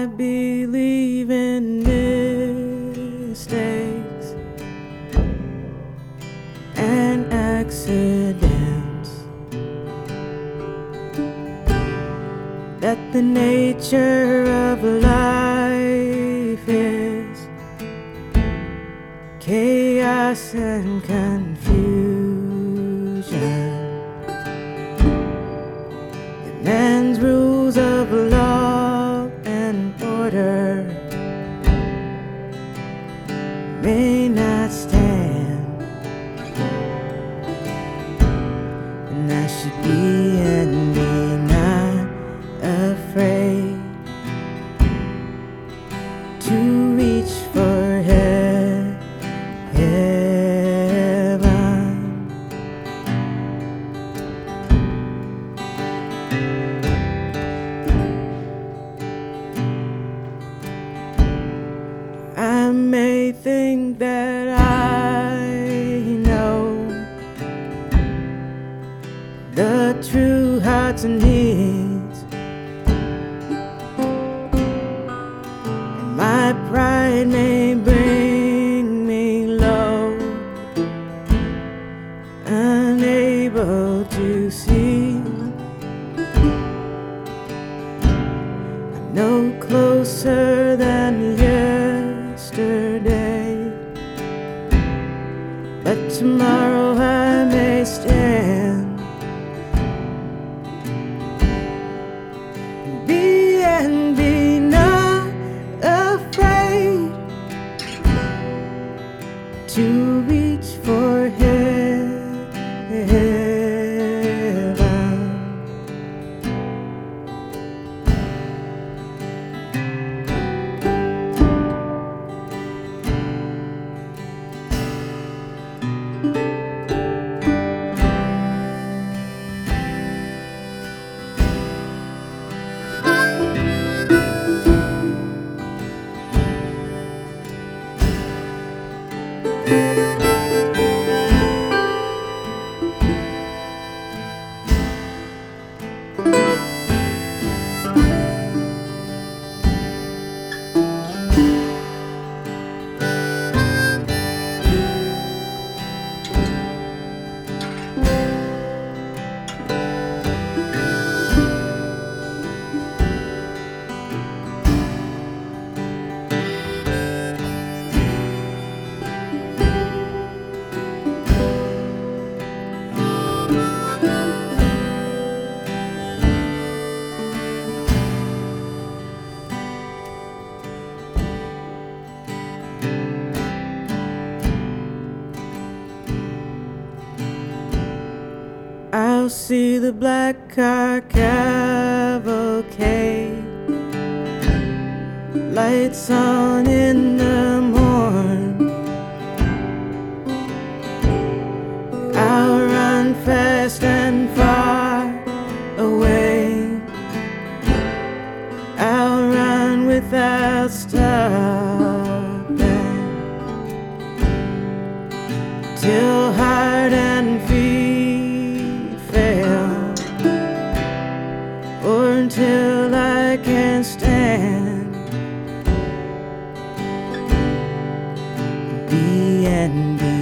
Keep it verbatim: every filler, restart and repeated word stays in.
I believe in mistakes and accidents, that the nature of life is chaos and confusion. The man's rules of law and order may not stand, and I should be and be not afraid to reach for he- heaven. I may think that I know the true hearts and needs, and my pride may bring me low, unable to see. I'm no closer than yesterday, but tomorrow I may stand. Be and be not afraid to reach for heaven. I'll see the black car cavalcade, lights on in the morn. I'll run fast and far away, I'll run without stopping, till heart and feet fail, or until I can stand. Be and be